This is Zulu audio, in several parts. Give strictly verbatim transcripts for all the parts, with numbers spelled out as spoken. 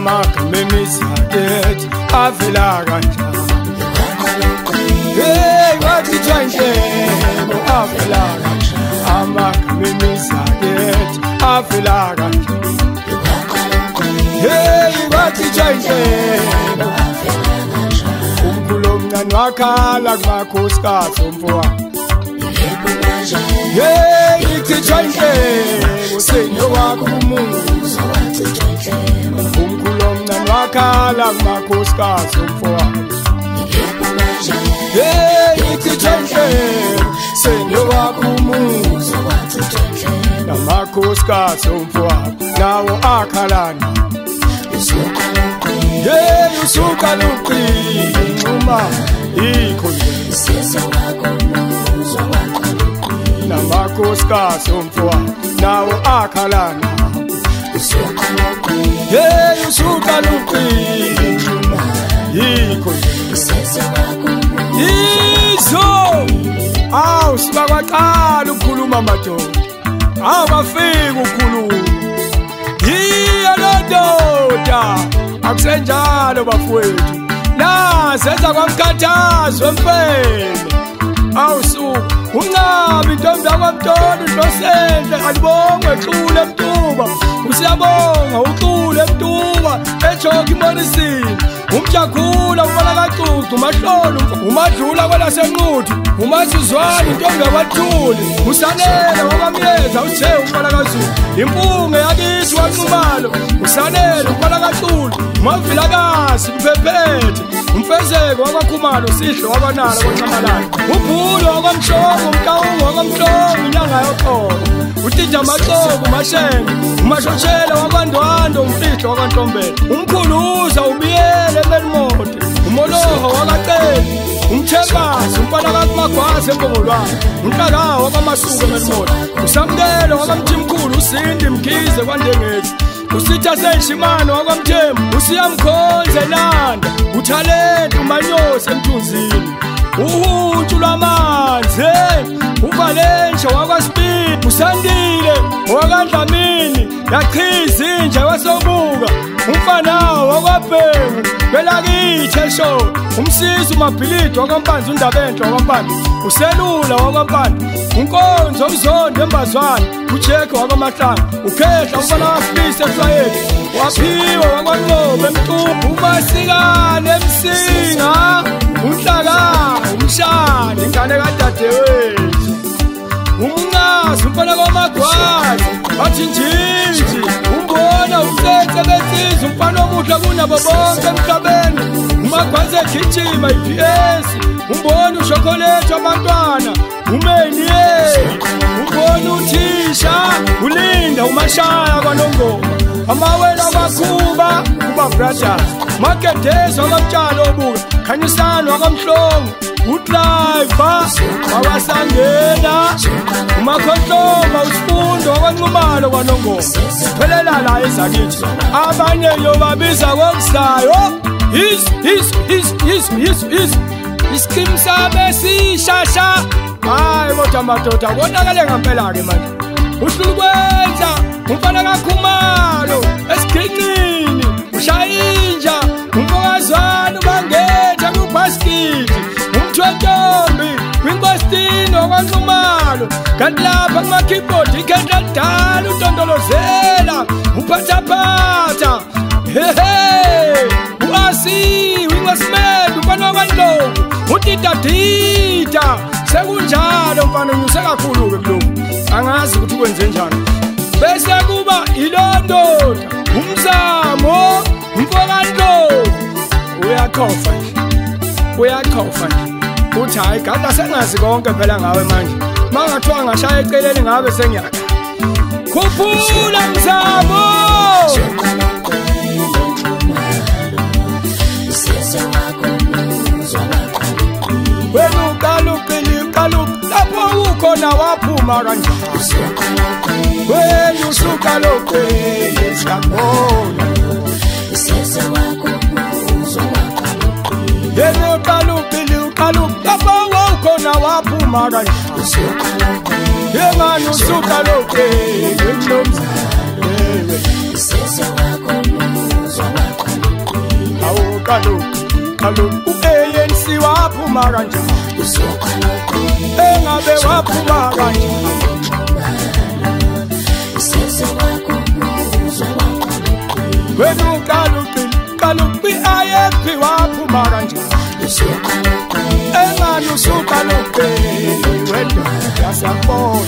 amagama emizakethi avela kanjani hey wathi tshayintshebo avela kanjani amagama emizakethi avela kanjani hey wathi tshayintshebo umkhulu omncane wakhala kumakhosikazi omfowabo hey ithi tshayintshebo senyo wakho umuzo umkhulu omncane wakhala kumakhosikazi omfowabo hey ithi tshayintshebo senyo wakho umuzo namakhosikazi omfowabo nawo akhalana hey usuka luqini uma ikhona sisa wakho umuzo namakhosikazi omfowabo nawo akhalana hey usuka luqini yikho izo awu sibakwaqala ukukhuluma madoda awu bafika ukukhuluma yiyo lododa akusenjalo bafowethu nasenza kwamkhathazo empela awusuka unqabi intombi yakwamtolo nosenhle alibonge xule emtuba usiyabonga uxule emtuba ejoki monisini umjakhula ubala kacucu mahlolo umadlula kwelasenquthi umasizwana intombi yakwathuli usanele wakwamyeza uthe ubala kazulu impunge yakithi wanqumalo usanele ubala kacucu mavilakazi mphephethe umfezeko wakwakhumalo sihle wakwanala kwancamalala ubhulo wakwamhlongo umhlawungo wakwamhlongo inyanga yoqobo utija amaxoku mashenge umashotshela wakwandwando umfihlo wakwantombela umkhuluza ubiyele emelimote umoloho wakaqeli umthembazi umfana kakumagwazi empongolwane umhlakawo wakwamasuku emelimote usamkelo wakwamthimkhulu usindi mkhize kwandengethi usitha senshimano wakwamthembu usiyamkhonze landa uthalente umanyosi emthunzini uhuntshu lwamanzi uvalensha wakwasipini usandile wakandlamini yakhiza inja wasobuka umfanawo wakwabhengu belakithi eshoda umsisi umabhilidi wakwampanzi undabenhle wakwampanzi uselula wakwampanzi unkonzo uzondo embazwane ujekhe wakwamahlanga ukhehla umfana wafilisa eflayeti waphiwa wakwanqobo emtuba umasikane emsinga umhlaka umshana ingane kadadewethu umnqazi umfana kwamagwazi athi njinji umbona umthethe besiza umfana omuhle kunabo bonke emhlabeni umagwazi egijima i-P S umbona ushokolethe abantwana umeniye umbona uthisha ulinda umashaya kwanongoma amawela wakhuba kuba brothers makedeza wakamtshalo obuka khanyisana wakamhlongo udriver wawasangena umakhonhloma usifundo wakwanqumalo kwanongoma phelela la ezakithi abanye yobabiza kokusayo is is is is is is iskim sabe sishasha hayi kodwa madoda konakale ngempela ke manje uhlulukwenza umfana kakhumalo esigqinqini ushayinja umfokazana ubangetha kubhaskiti umthwentombi kwinkostini wakwanqumalo kanti lapha kuma-keyboard ikhendla lidala utondolozela uphathaphatha hehe u-asiwe ingosimende umfana wakwanlovu udidadida sekunjalo mfana unyuse kakhulu-ke kuloku angazi ukuthi kwenze njani bese kuba ilondoda umzamo umfokandlovu uyakhofa nje uyakhofa nje uthi hayi gada sengazi konke phela ngawe manje mangathiwa ngashaya eceleni ngabe sengiyaka khuphula mzamo wena uqaluqili uqaluq lapho ukhona waphuma kanjani wena usuka loqili siyabona wena uqaluqili uqaluq lapho ukhona waphuma kanjani yemani usuka loqili ngomzana wewe kaloku u-A N C waphuma kanjani engabe waphuma kanjani wena ukaluqili kaloku i-I F P waphuma kanjani engani usukaluqili wena yasiyabona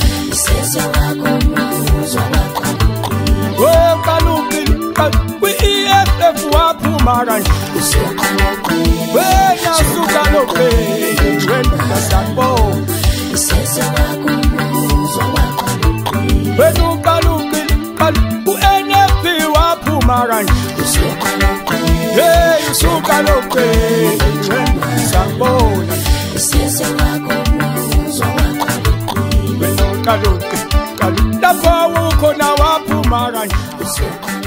ukaluqili kwi-E F F waphuma kanjani wena usukaluqili wena yasiyabona wena ukaluqili u-N F P waphuma kanjani hey usukaluqili wena yasiyabona wena ukaluqili lapho ukhona waphuma kanjani